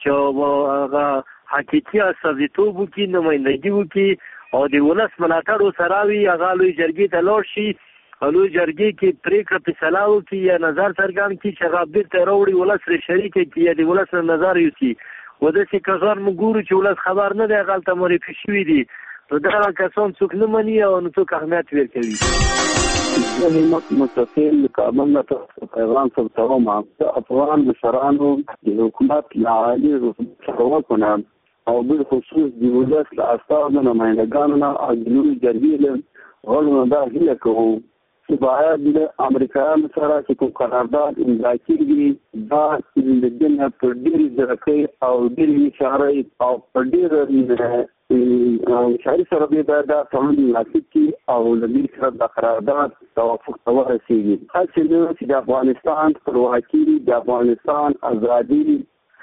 چې هغه حقیقي استازیتوب وکړي، نمایندګي وکړي او د ولس ملاتړ سره وي، هغه لوی جرګې ته لاړ شي، لوی جرګې کې پریکړه فیصله وکړي یا نظر څرګند کړي چې هغه بیرته راوړي، ولس پرې شریک کړي یا د ولس نظر یوسي. و داسې کسان موږ ګورو چې ولس خبر نه دی، هغلته معرفي شوي دي، نو دغه کسان څوک نه مني او نو څوک اهمیت ورکوي. همت مستقل کابل ته پیغام ورکوم د افغان مشرانو د حکومت له عالي رتبه کنند او بالخصوص د ولس له استازو نمایندګانو نه او د لویې جرګې له غړو نه دا هیله کوو چې باید د امریکایانو سره چې کوم قرارداد امضا کېږي دا د دې نه په ډېرې ځیرکۍ او ډېرې اشارې او په ډېره اشارې سره باید دا تړون لاسلیک کړي او له دې سره د قرارداد توافق ته ورسېږي. هسې نه چې د افغانستان خپلواکي، د افغانستان ازادي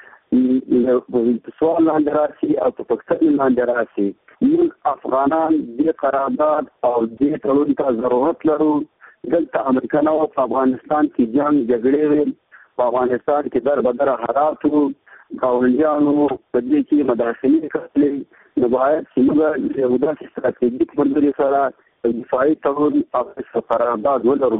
سوال لاندې راشي او په پاکستان لاندې راشي. موږ افغانان دې قرارداد او دې تړون ته ضرورت لرو. دلته امریکانو په افغانستان کې جنگ جګړې وې، په افغانستان کې دربدره حالات وو، ګاونډیانو په دې کې مداخلې کړلې، نو باید چې موږ یو داسې ستراتیژیک ملګري سره دفاعي تړون او قرارداد ولرو.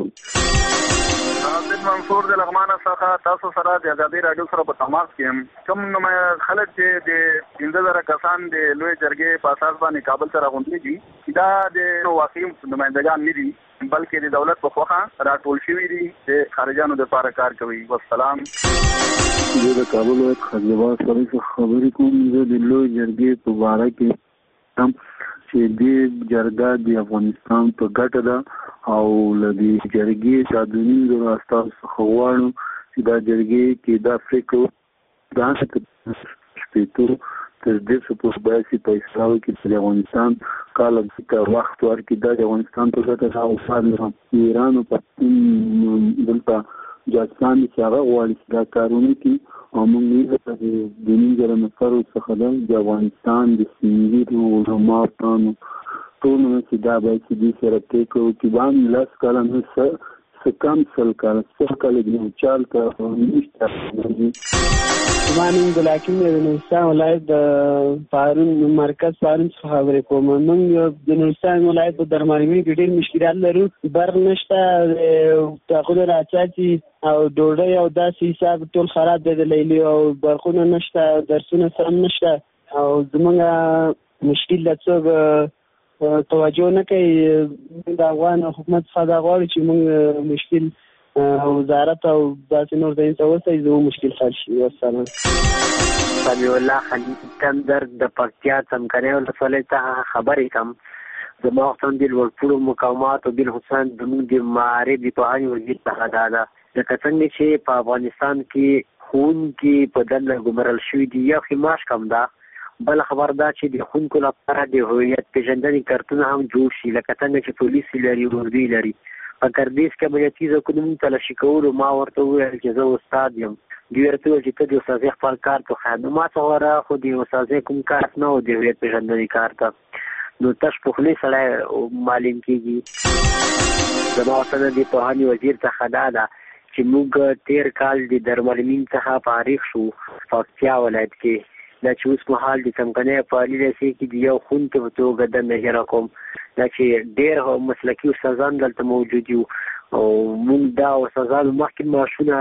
عبد منصور د لغمان څخه تاسو سره د ازادي رادیو سره په تماس کې کوم خلک چې د 15000 کسان د لوی جرګې په اساس باندې کابل ته راغونډېږي، دا د واقعي نمائندګان نه دي بلکې د دولت په خوخه راټول شوي دي چې خارجانو لپاره کار کوي. والسلام. زه د کابل ولایت خزیبات سره خبرې کوم. زه د لوی جرګې په باره کې هم چې دې جرګه د افغانستان په ګټه ده او له دې جرګې د 2.5 استازو څخه غواړو چې دا جرګې کې دا فکر دا شپېتو تر 150 پورې باید چې فیصله وکړي چې د افغانستان کاله ته وخت ورکړي، دا د افغانستان په ګټه ده. او د ایران او پاکستان دلته جاسوسان چې هغه غواړي چې دا کارونه کوي او موږ د 2.5 نفرو څخه د افغانستان د سپین ږیرو علماو ټول چې دا باید چې دې سره پرېکړه وکړي. باندې 10 کاله نه څه کم 100 کاله 100 کاله د یو چال ته نشته. زما نوم ګلحکیم دی، د نورستان ولایت د مرکز پارون څخه خبرې کوم. موږ د نورستان ولایت په درملمي کې ډېر مشکلات لرو، برق نشته، تاخود راڅاڅي او ډوډۍ او داسې حساب ټول خراب دی د لیلي او برقونه نشته، درسونه سم نشته او زموږ مشکل له څوک توجه نه کوي. د افغان حکومت څخه دا غواړي چې موږ مشکل وزارت او داسې نور ځای ته ورسوي، زموږ مشکل حل شي. والسلام. سمیع الله خلیل تندر د پکتیا څمکنیو ولسوالۍ څخه خبرې کوم. زما وختونه د لوړپوړو مقامات او بالخصوص زموږ د معارف د پوهنې وزیر څخه دا ده لکه څنګه چې په افغانستان کې ښوونکي په دنده ګمارل شوي دي، یو ښه معاش کم ده. بل خبر دا چې د ښوونکو لپاره د هویت پېژندنې کارتونه هم جوړ شي، لکه څنګه چې پولیس لري، اردوی لري. په ګردیز کې امنیتي ځواکونو تلاشي کولو ما ورته وویل چې زه استاد یم. دوی ورته وویل چې ته د استادۍ خپل کارت وښیه. نو ما څه خو د استادۍ کوم کارت نه و، د هویت پېژندنې کارت، نو تش په خولې سړی معلوم کېږي. زما ورته د پوهنې وزیر څخه دا ده چې موږ تېر کال د درملمین څخه فارغ شو پکتیا ولایت کې. دا چې اوس مهال د څمکنیو په علي لیسې کې د یو ښوونکي په توګه دنده اجرا کوم. دا چې ډېر مسلکي استادان دلته موجود یو او موږ دا استادانو مخکې معاشونه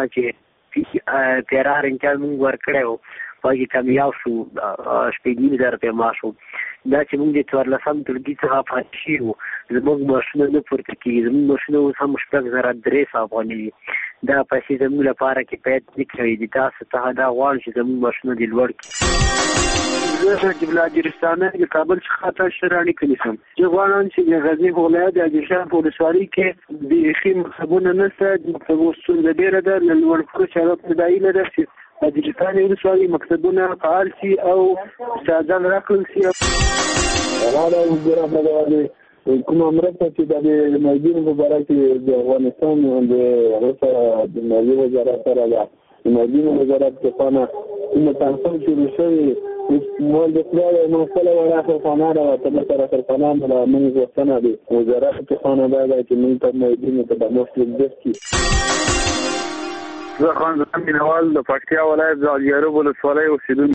چې 13 امتیاز موږ ورکړی و، په هغې کامیاب شو، 15,000 روپۍ معاش و. دا چې موږ د 14 ټولګي څخه پاتې شوي وو، زموږ معاشونه نه پورته کېږي. زموږ معاشونه اوس هم 6,300 افغانۍ دي. دا پیسې زموږ لپاره کفایت نه کوي. د تاسو څخه دا غواړم چې زموږ معاشونه دې لوړ کړي. زه د بلادرستانه د کابل څخه تاسو سره اړیکه نیسم. زه غواړم چې د غزني ولایت د اجرشان په ولسوالۍ کې بیخي مکتبونه نشته، د ستونزه ډېره ده، له لوړپوړو چارواکو دا هیله ده چې د اجرشان ولسوالۍ مکتبونه فعال شي او استادان راکړل شي. کومه مرسته چې د مالیې په باره کې د افغانستان د مالیې وزارت سره ده، د مالیې وزارت څخه کومه تنظیم شروع شوې مول د خدای مسله ولا خرفانه راوته سره خرفانه د موږ وطن دی وزارت څخه دا ده چې موږ ته مالیې ته د مسلک دستی. زه خان زمین نوال د پکتیا ولایت د الیارو ولسوالۍ اوسیدونکی